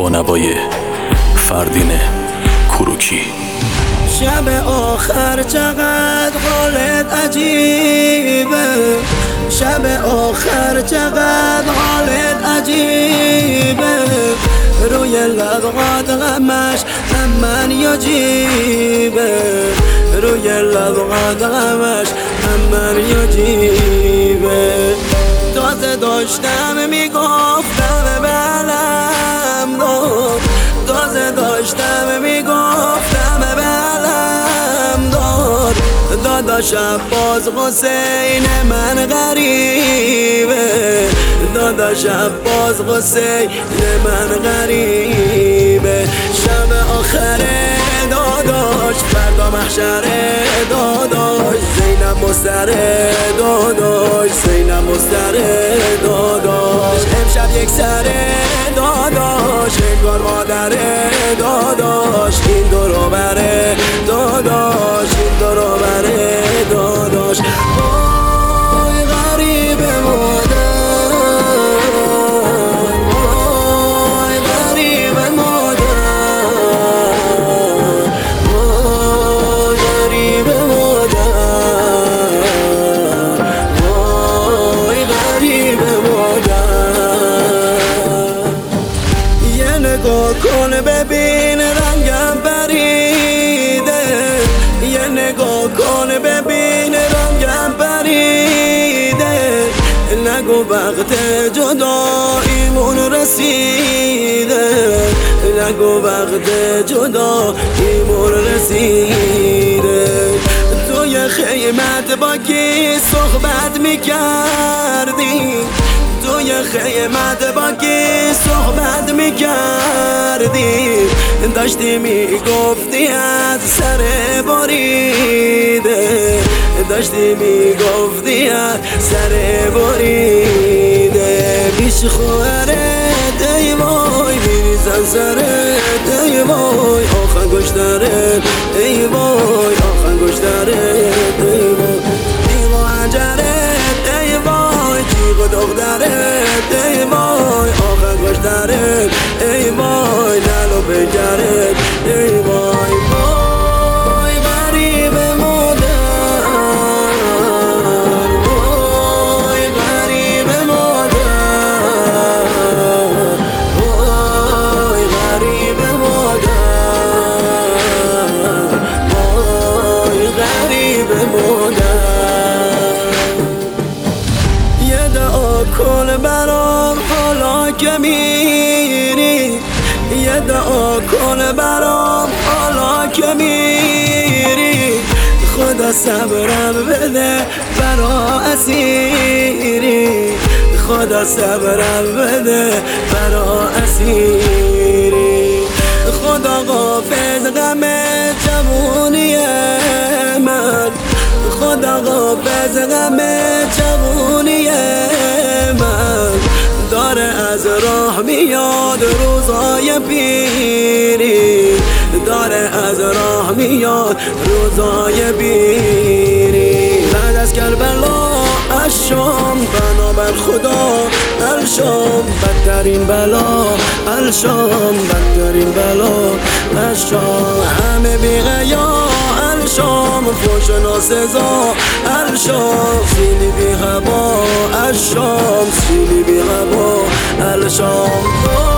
با نوای فردین کوروکی. شب آخر چقدر حالت عجیبه، شب آخر چقدر حالت عجیبه، روی لبات غمش هم من یا جیبه، روی لبات غمش هم من یا جیبه. تازه داشتم میگفتم بلم داد، تازه داشتم میگفتم بلم داد، داداش عباس حسین من غریبه، داداش عباس حسین من غریبه. شب آخره داداش فردا محشره داداش، زینب مستره داداش، زینب مستره داداش، امشب یک سره داداش، انگار مادره داداش، این دورو بره داداش، این دورو بره داداش. وای غریب مادر، وای غریب مادر، وای غریب مادر، وای غریب مادر. یه نگاه کن ببین رنگم پریده، یه نگاه کن ببین رنگم پریده، نگو وقت جداییمون رسیده، نگو وقت جداییمون رسیده. توی خیمت با کی صحبت میکردی، توی خیمت با کی صحبت میکردی، داشتی میگفتی از سر بریده، داشتی میگفتی از سر بریده. پیش خواهرت ای وای میریزن سرت ای وای، آخر گشترت ای وای، آخر گشترت ای وای، دیو حنجرت ای وای، جیغ و دخترت ای وای، آخر گشترت ای وای، نل و بگرت ای وای. وای غریب مادر، وای غریب مادر، وای غریب مادر، وای غریب مادر. یه دعا کن برام حالا که میری، یه دعا کن برام حالا که میری، خدا صبرم بده برا اسیری، خدا صبرم بده برا اسیری. خدا حافظ غم جوونی من، خدا حافظ غم جوونی من، داره از راه میاد روزای پیری، داره از راه میاد روزای پیری. بعد از کربلا از شام بنابر خدا الشام، بدترین بلا الشام، بدترین بلا الشام، همه بی غیا الشام، فوش ناسزا الشام، سیلی بی هوا الشام، سیلی بی هوا الشام.